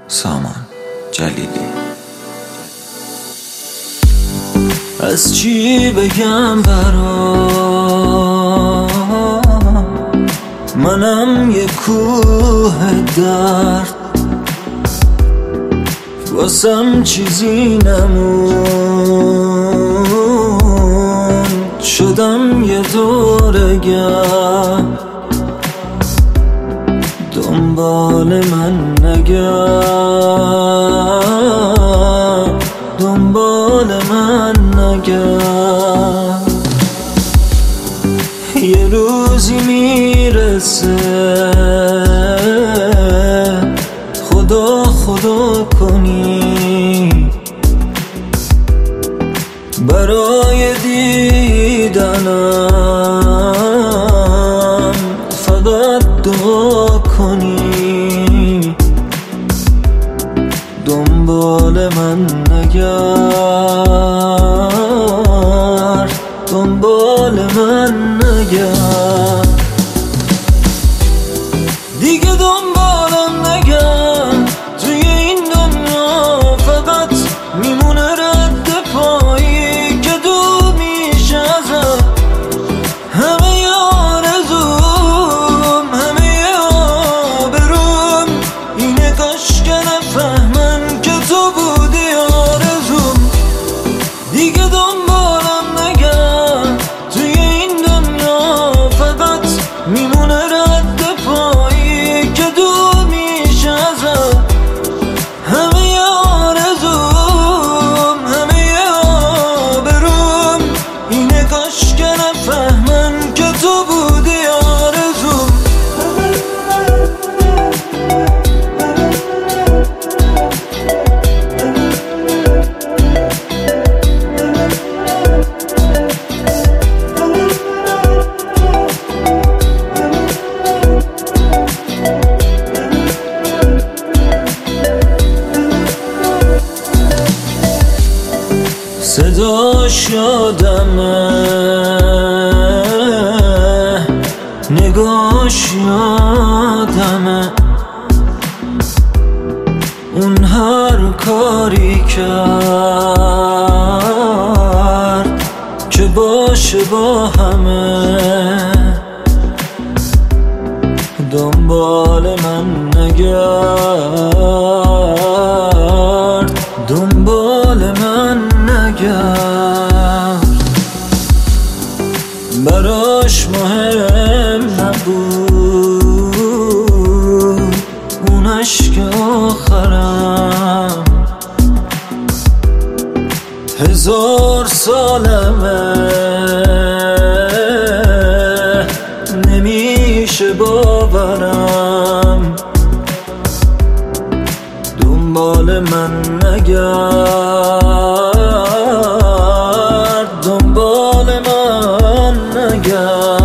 سامان جلیلی. از چی بگم برات، منم یه کوه درد، واسم چیزی نمون، شدم یه دورگرد. دنبال من نگرد، دنبال من نگرد. یه روزی میرسه خدا خدا کنی، برای دیدنم فقط دعا کنی. دنبال من نگرد، دنبال من نگرد. دیگه دنبالم نگرد، توی این دنیا فقط میمونه رد پایی که دور میشه ازم. همه آرزوم، همه آبروم اینه، کاش که نفهمن که تو بودی آرزوم. دیگه دنبالم نگرد، توی این دنیا فقط میمونه رد پایی که دور میشه ازم. همه آرزوم، همه آبروم اینه، کاش که نفهمن که تو بودی آرزوم. صداش یادمه، نگاش یادمه، اون هر کاری کرد که باشه با همه. دنبال من نگرد، دنبال من نگرد. براش مهم نبود اون عشق آخرم. 1000 سالمه نمیشه باورم. دنبال من نگرد، دنبال من نگرد.